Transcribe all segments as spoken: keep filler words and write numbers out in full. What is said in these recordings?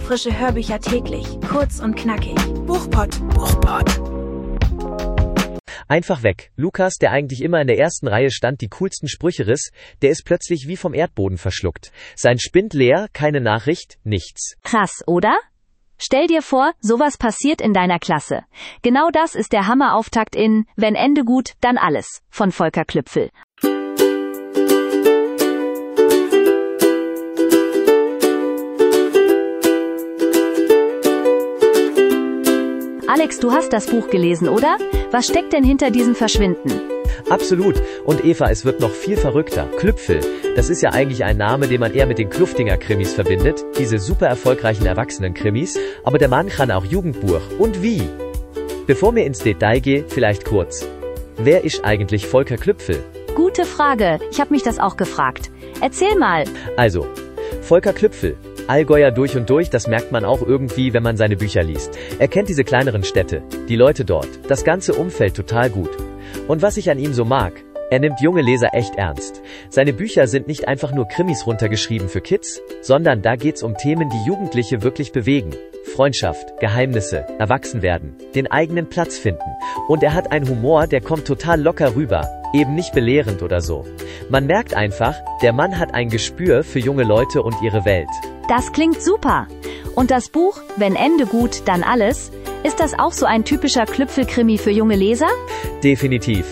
Frische Hörbücher täglich, kurz und knackig. Buchpott. Buchpott. Einfach weg. Lukas, der eigentlich immer in der ersten Reihe stand, die coolsten Sprüche riss, der ist plötzlich wie vom Erdboden verschluckt. Sein Spind leer, keine Nachricht, nichts. Krass, oder? Stell dir vor, sowas passiert in deiner Klasse. Genau das ist der Hammerauftakt in Wenn Ende gut, dann alles von Volker Klüpfel. Alex, du hast das Buch gelesen, oder? Was steckt denn hinter diesem Verschwinden? Absolut. Und Eva, es wird noch viel verrückter. Klüpfel, das ist ja eigentlich ein Name, den man eher mit den Kluftinger-Krimis verbindet. Diese super erfolgreichen Erwachsenen-Krimis. Aber der Mann kann auch Jugendbuch. Und wie? Bevor wir ins Detail gehen, vielleicht kurz. Wer ist eigentlich Volker Klüpfel? Gute Frage. Ich habe mich das auch gefragt. Erzähl mal. Also, Volker Klüpfel. Allgäuer durch und durch, das merkt man auch irgendwie, wenn man seine Bücher liest. Er kennt diese kleineren Städte, die Leute dort, das ganze Umfeld total gut. Und was ich an ihm so mag, er nimmt junge Leser echt ernst. Seine Bücher sind nicht einfach nur Krimis runtergeschrieben für Kids, sondern da geht's um Themen, die Jugendliche wirklich bewegen. Freundschaft, Geheimnisse, Erwachsenwerden, den eigenen Platz finden. Und er hat einen Humor, der kommt total locker rüber, eben nicht belehrend oder so. Man merkt einfach, der Mann hat ein Gespür für junge Leute und ihre Welt. Das klingt super. Und das Buch, Wenn Ende gut, dann alles, ist das auch so ein typischer Klüpfel-Krimi für junge Leser? Definitiv.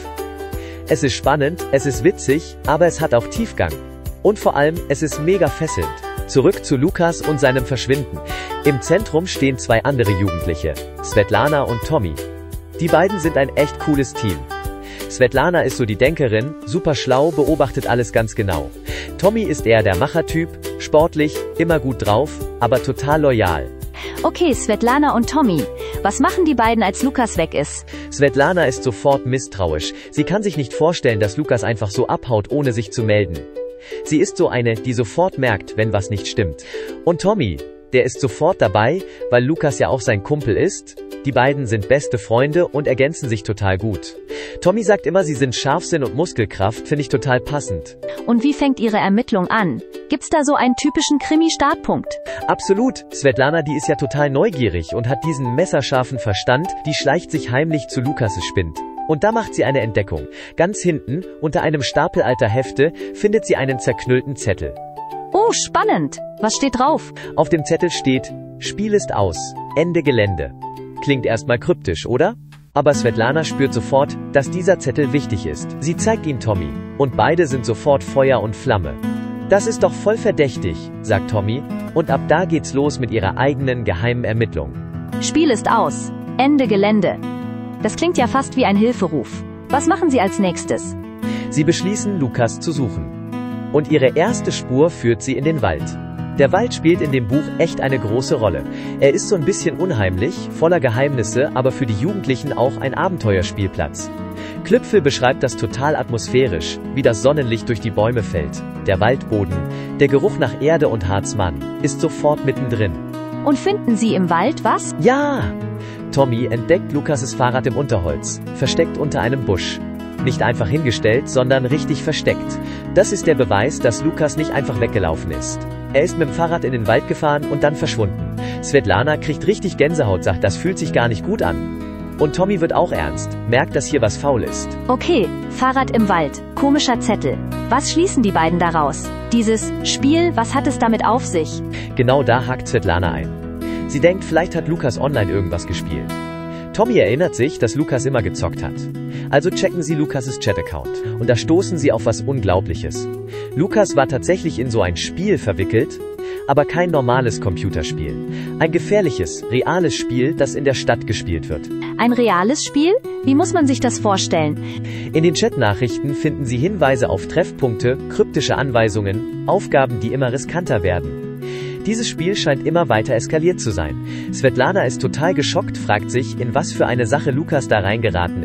Es ist spannend, es ist witzig, aber es hat auch Tiefgang. Und vor allem, es ist mega fesselnd. Zurück zu Lukas und seinem Verschwinden. Im Zentrum stehen zwei andere Jugendliche, Svetlana und Tommy. Die beiden sind ein echt cooles Team. Svetlana ist so die Denkerin, super schlau, beobachtet alles ganz genau. Tommy ist eher der Machertyp, sportlich, immer gut drauf, aber total loyal. Okay, Svetlana und Tommy. Was machen die beiden, als Lukas weg ist? Svetlana ist sofort misstrauisch. Sie kann sich nicht vorstellen, dass Lukas einfach so abhaut, ohne sich zu melden. Sie ist so eine, die sofort merkt, wenn was nicht stimmt. Und Tommy, der ist sofort dabei, weil Lukas ja auch sein Kumpel ist. Die beiden sind beste Freunde und ergänzen sich total gut. Tommy sagt immer, sie sind Scharfsinn und Muskelkraft, finde ich total passend. Und wie fängt ihre Ermittlung an? Gibt's da so einen typischen Krimi-Startpunkt? Absolut. Svetlana, die ist ja total neugierig und hat diesen messerscharfen Verstand, die schleicht sich heimlich zu Lukas' Spind. Und da macht sie eine Entdeckung. Ganz hinten, unter einem Stapel alter Hefte, findet sie einen zerknüllten Zettel. Oh, spannend. Was steht drauf? Auf dem Zettel steht, Spiel ist aus, Ende Gelände. Klingt erstmal kryptisch, oder? Aber Svetlana spürt sofort, dass dieser Zettel wichtig ist. Sie zeigt ihn Tommy. Und beide sind sofort Feuer und Flamme. Das ist doch voll verdächtig, sagt Tommy. Und ab da geht's los mit ihrer eigenen geheimen Ermittlung. Spiel ist aus. Ende Gelände. Das klingt ja fast wie ein Hilferuf. Was machen sie als nächstes? Sie beschließen, Lukas zu suchen. Und ihre erste Spur führt sie in den Wald. Der Wald spielt in dem Buch echt eine große Rolle. Er ist so ein bisschen unheimlich, voller Geheimnisse, aber für die Jugendlichen auch ein Abenteuerspielplatz. Klüpfel beschreibt das total atmosphärisch, wie das Sonnenlicht durch die Bäume fällt. Der Waldboden, der Geruch nach Erde und Harzmann, ist sofort mittendrin. Und finden sie im Wald was? Ja! Tommy entdeckt Lukas' Fahrrad im Unterholz, versteckt unter einem Busch. Nicht einfach hingestellt, sondern richtig versteckt. Das ist der Beweis, dass Lukas nicht einfach weggelaufen ist. Er ist mit dem Fahrrad in den Wald gefahren und dann verschwunden. Svetlana kriegt richtig Gänsehaut, sagt, das fühlt sich gar nicht gut an. Und Tommy wird auch ernst, merkt, dass hier was faul ist. Okay, Fahrrad im Wald, komischer Zettel. Was schließen die beiden daraus? Dieses Spiel, was hat es damit auf sich? Genau da hakt Svetlana ein. Sie denkt, vielleicht hat Lukas online irgendwas gespielt. Tommy erinnert sich, dass Lukas immer gezockt hat. Also checken sie Lukas' Chat-Account. Und da stoßen sie auf was Unglaubliches. Lukas war tatsächlich in so ein Spiel verwickelt, aber kein normales Computerspiel. Ein gefährliches, reales Spiel, das in der Stadt gespielt wird. Ein reales Spiel? Wie muss man sich das vorstellen? In den Chat-Nachrichten finden Sie Hinweise auf Treffpunkte, kryptische Anweisungen, Aufgaben, die immer riskanter werden. Dieses Spiel scheint immer weiter eskaliert zu sein. Svetlana ist total geschockt, fragt sich, in was für eine Sache Lukas da reingeraten ist.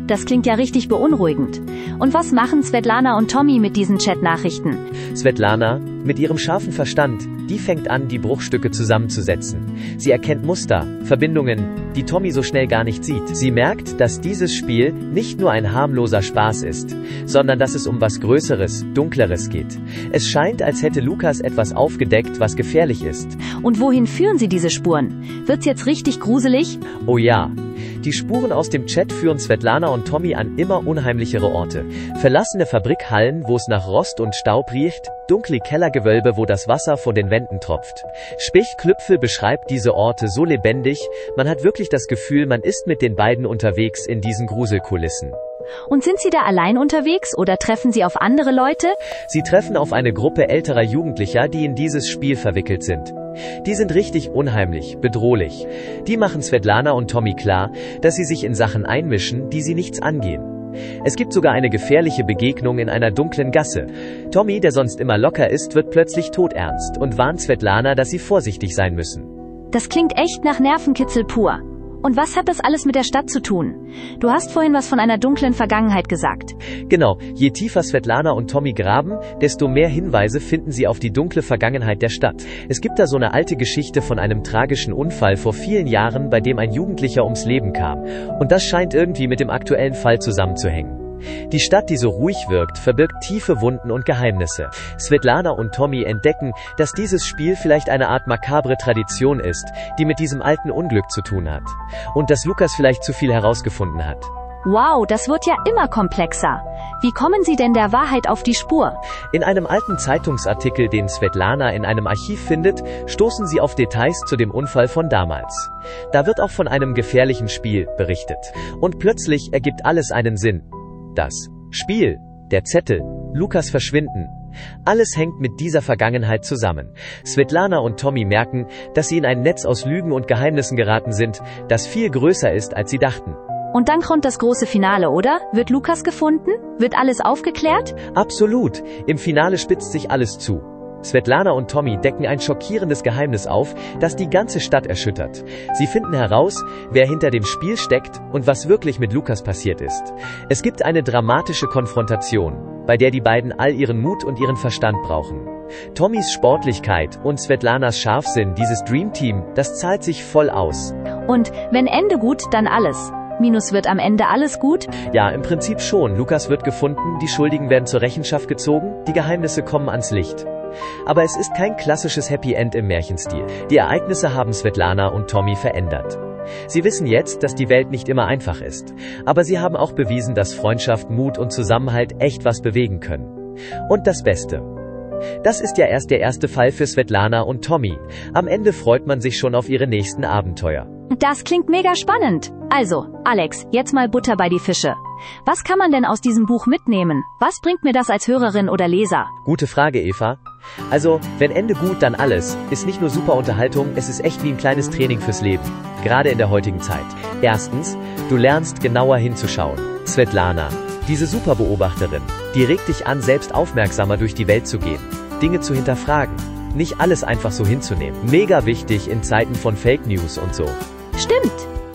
das klingt ja richtig beunruhigend. Und was machen Svetlana und Tommy mit diesen Chat-Nachrichten? Svetlana, mit ihrem scharfen Verstand, die fängt an, die Bruchstücke zusammenzusetzen. Sie erkennt Muster, Verbindungen, die Tommy so schnell gar nicht sieht. Sie merkt, dass dieses Spiel nicht nur ein harmloser Spaß ist, sondern dass es um was Größeres, Dunkleres geht. Es scheint, als hätte Lukas etwas aufgedeckt, was gefährlich ist. Und wohin führen sie diese Spuren? Wird's jetzt richtig gruselig? Oh ja. Die Spuren aus dem Chat führen Svetlana und Tommy an immer unheimlichere Orte. Verlassene Fabrikhallen, wo es nach Rost und Staub riecht, dunkle Kellergewölbe, wo das Wasser von den Wänden tropft. Specht-Klüpfel beschreibt diese Orte so lebendig, man hat wirklich das Gefühl, man ist mit den beiden unterwegs in diesen Gruselkulissen. Und sind sie da allein unterwegs oder treffen sie auf andere Leute? Sie treffen auf eine Gruppe älterer Jugendlicher, die in dieses Spiel verwickelt sind. Die sind richtig unheimlich, bedrohlich. Die machen Svetlana und Tommy klar, dass sie sich in Sachen einmischen, die sie nichts angehen. Es gibt sogar eine gefährliche Begegnung in einer dunklen Gasse. Tommy, der sonst immer locker ist, wird plötzlich todernst und warnt Svetlana, dass sie vorsichtig sein müssen. Das klingt echt nach Nervenkitzel pur. Und was hat das alles mit der Stadt zu tun? Du hast vorhin was von einer dunklen Vergangenheit gesagt. Genau, je tiefer Svetlana und Tommy graben, desto mehr Hinweise finden sie auf die dunkle Vergangenheit der Stadt. Es gibt da so eine alte Geschichte von einem tragischen Unfall vor vielen Jahren, bei dem ein Jugendlicher ums Leben kam. Und das scheint irgendwie mit dem aktuellen Fall zusammenzuhängen. Die Stadt, die so ruhig wirkt, verbirgt tiefe Wunden und Geheimnisse. Svetlana und Tommy entdecken, dass dieses Spiel vielleicht eine Art makabre Tradition ist, die mit diesem alten Unglück zu tun hat. Und dass Lukas vielleicht zu viel herausgefunden hat. Wow, das wird ja immer komplexer. Wie kommen Sie denn der Wahrheit auf die Spur? In einem alten Zeitungsartikel, den Svetlana in einem Archiv findet, stoßen sie auf Details zu dem Unfall von damals. Da wird auch von einem gefährlichen Spiel berichtet. Und plötzlich ergibt alles einen Sinn. Das Spiel, der Zettel, Lukas Verschwinden. Alles hängt mit dieser Vergangenheit zusammen. Svetlana und Tommy merken, dass sie in ein Netz aus Lügen und Geheimnissen geraten sind, das viel größer ist, als sie dachten. Und dann kommt das große Finale, oder? Wird Lukas gefunden? Wird alles aufgeklärt? Absolut. Im Finale spitzt sich alles zu. Svetlana und Tommy decken ein schockierendes Geheimnis auf, das die ganze Stadt erschüttert. Sie finden heraus, wer hinter dem Spiel steckt und was wirklich mit Lukas passiert ist. Es gibt eine dramatische Konfrontation, bei der die beiden all ihren Mut und ihren Verstand brauchen. Tommys Sportlichkeit und Svetlanas Scharfsinn, dieses Dreamteam, das zahlt sich voll aus. Und wenn Ende gut, dann alles. Minus wird am Ende alles gut? Ja, im Prinzip schon. Lukas wird gefunden, die Schuldigen werden zur Rechenschaft gezogen, die Geheimnisse kommen ans Licht. Aber es ist kein klassisches Happy End im Märchenstil. Die Ereignisse haben Svetlana und Tommy verändert. Sie wissen jetzt, dass die Welt nicht immer einfach ist. Aber sie haben auch bewiesen, dass Freundschaft, Mut und Zusammenhalt echt was bewegen können. Und das Beste: das ist ja erst der erste Fall für Svetlana und Tommy. Am Ende freut man sich schon auf ihre nächsten Abenteuer. Das klingt mega spannend. Also, Alex, jetzt mal Butter bei die Fische. Was kann man denn aus diesem Buch mitnehmen? Was bringt mir das als Hörerin oder Leser? Gute Frage, Eva. Also, wenn Ende gut, dann alles, ist nicht nur super Unterhaltung, es ist echt wie ein kleines Training fürs Leben. Gerade in der heutigen Zeit. Erstens, du lernst genauer hinzuschauen. Svetlana, diese Superbeobachterin, die regt dich an, selbst aufmerksamer durch die Welt zu gehen. Dinge zu hinterfragen. Nicht alles einfach so hinzunehmen. Mega wichtig in Zeiten von Fake News und so. Stimmt.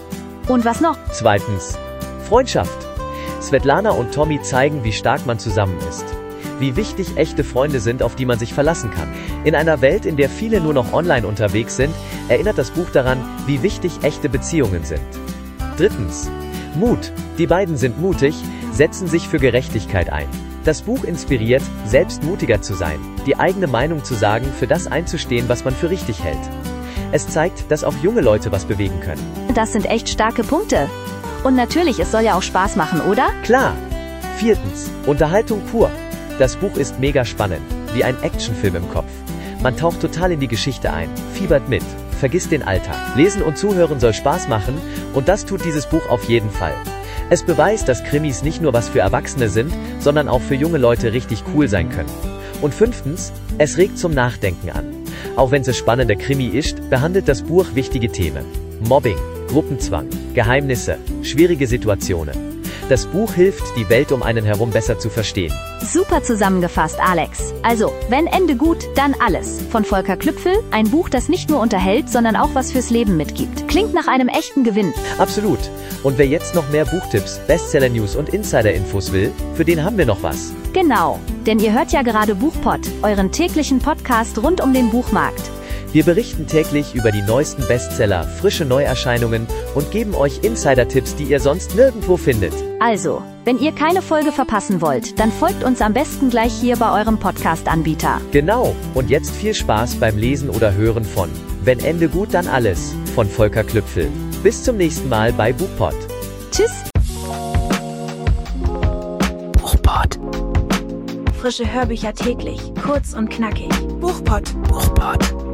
Und was noch? Zweitens, Freundschaft. Svetlana und Tommy zeigen, wie stark man zusammen ist. Wie wichtig echte Freunde sind, auf die man sich verlassen kann. In einer Welt, in der viele nur noch online unterwegs sind, erinnert das Buch daran, wie wichtig echte Beziehungen sind. Drittens, Mut. Die beiden sind mutig, setzen sich für Gerechtigkeit ein. Das Buch inspiriert, selbst mutiger zu sein, die eigene Meinung zu sagen, für das einzustehen, was man für richtig hält. Es zeigt, dass auch junge Leute was bewegen können. Das sind echt starke Punkte. Und natürlich, es soll ja auch Spaß machen, oder? Klar. Viertens, Unterhaltung pur. Das Buch ist mega spannend, wie ein Actionfilm im Kopf. Man taucht total in die Geschichte ein, fiebert mit, vergisst den Alltag. Lesen und Zuhören soll Spaß machen, und das tut dieses Buch auf jeden Fall. Es beweist, dass Krimis nicht nur was für Erwachsene sind, sondern auch für junge Leute richtig cool sein können. Und fünftens, es regt zum Nachdenken an. Auch wenn es spannender Krimi ist, behandelt das Buch wichtige Themen. Mobbing, Gruppenzwang, Geheimnisse, schwierige Situationen. Das Buch hilft, die Welt um einen herum besser zu verstehen. Super zusammengefasst, Alex. Also, wenn Ende gut, dann alles. Von Volker Klüpfel, ein Buch, das nicht nur unterhält, sondern auch was fürs Leben mitgibt. Klingt nach einem echten Gewinn. Absolut. Und wer jetzt noch mehr Buchtipps, Bestseller-News und Insider-Infos will, für den haben wir noch was. Genau, denn ihr hört ja gerade Buchpod, euren täglichen Podcast rund um den Buchmarkt. Wir berichten täglich über die neuesten Bestseller, frische Neuerscheinungen und geben euch Insider-Tipps, die ihr sonst nirgendwo findet. Also, wenn ihr keine Folge verpassen wollt, dann folgt uns am besten gleich hier bei eurem Podcast-Anbieter. Genau, und jetzt viel Spaß beim Lesen oder Hören von Wenn Ende gut, dann alles von Volker Klüpfel. Bis zum nächsten Mal bei Buchpod. Tschüss! Buchpod. Frische Hörbücher täglich, kurz und knackig. Buchpod. Buchpod.